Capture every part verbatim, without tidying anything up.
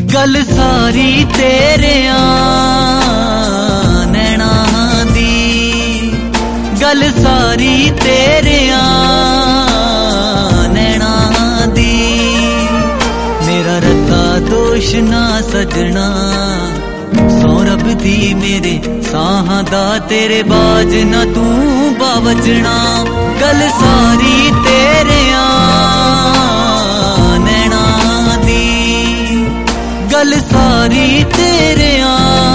गल सारी तेरिया नैना दी, गल सारी तेरिया नैना दी। मेरा रता दोष ना सजना, सौरभ दी मेरे साहां दा तेरे बाज ना तू बावजना। गल सारी तेरिया नैना दी, गल सारी तेरिया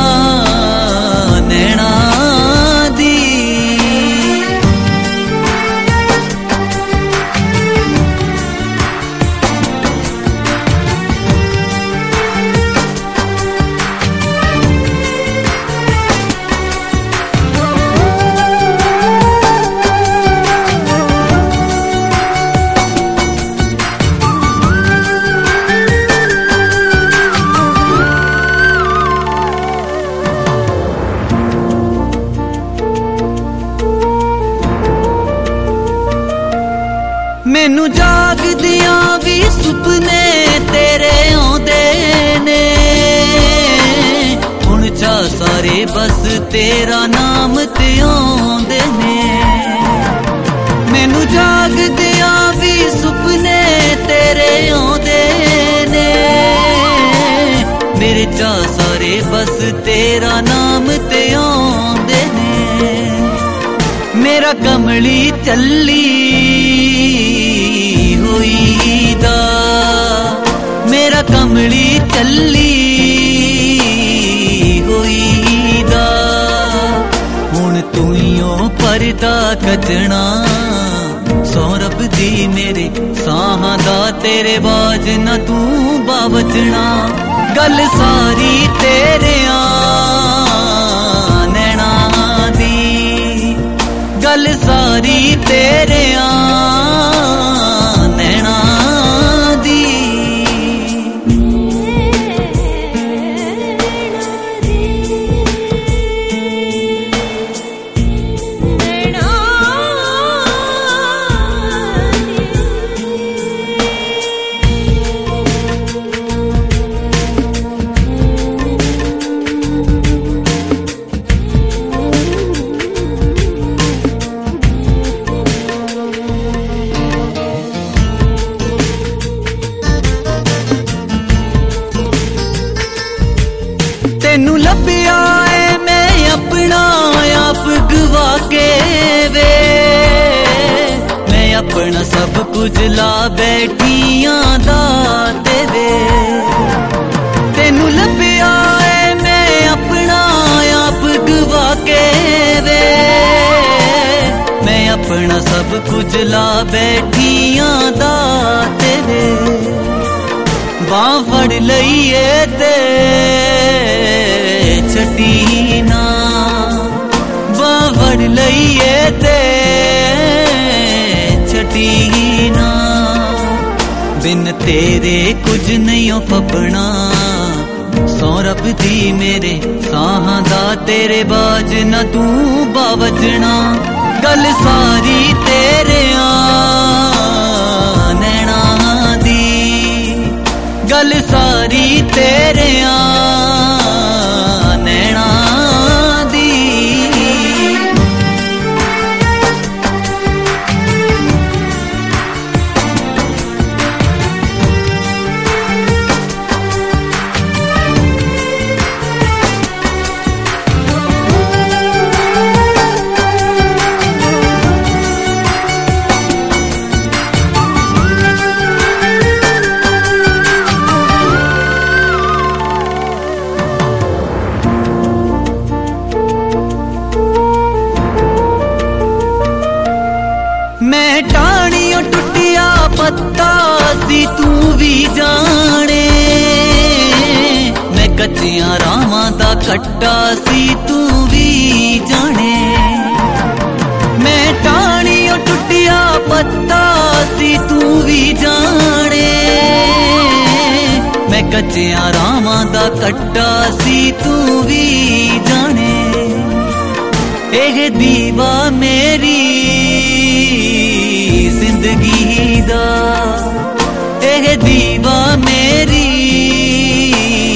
नैना दी। मैनू जागदियां भी सुपने तेरे आउंदे ने, हुण चा सारे बस तेरा नाम ते आउंदे ने। मैनू जागदियां भी सुपने तेरे आउंदे ने, मेरे चा सारे बस तेरा नाम ते आउंदे ने। मेरा कमली चली होई दा, मेरा कमली चली होई दा। हुण तूइयो परदा कजना, सौरभ दी मेरे साहां दा तेरे बाज ना तू बावजना। गल सारी तेरिया नैना दी, गल सारी तेरिया नैना दी। तेनू लभ्या है मैं अपना आप गवा के वे, मैं अपना सब कुछ ला बैठियां दा तेरे। तेनू लभ्या है मैं अपना आप गवा के वे, मैं अपना सब कुछ ला बैठियां दा तेरे। बांह फड़ लईए ते छटी ना, बांह फड़ लईए ते छटी ना। बिन तेरे कुछ नहीं फपना, सौरभ दी मेरे साहां दा तेरे बाज ना तू बावजना। गल सारी तेरिया नैना दी, गल सारी तेरिया नैना दी। मैं टाणियों टुटिया पत्ता सी तू भी जाने, मैं कच्चियां रावां दा कट्टा सी तू भी जाने। मैं टाणियों टुटिया पत्ता सी तू भी जाने, मैं कच्चियां रावां दा कट्टा सी तू भी जाने। एह दीवा मेरी जिंदगी दा, एह दीवा मेरी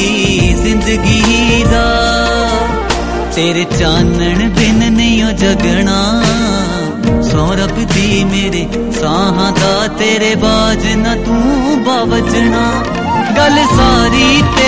तेरे चानन बिन नहीं ओ जगना सौरभ दी मेरे साहां दा तेरे बाज ना तू बावजना गल सारी